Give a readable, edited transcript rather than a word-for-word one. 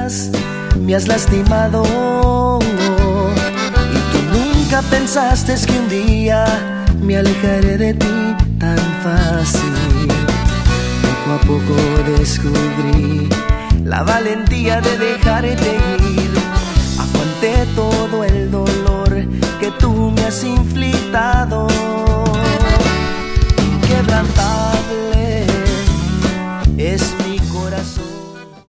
heridas me has lastimado, y tú nunca pensaste que un día me alejaré de ti tan fácil. Poco a poco descubrí la valentía de dejarte ir. Aguanté todo el dolor que tú me has inflictado. Inquebrantable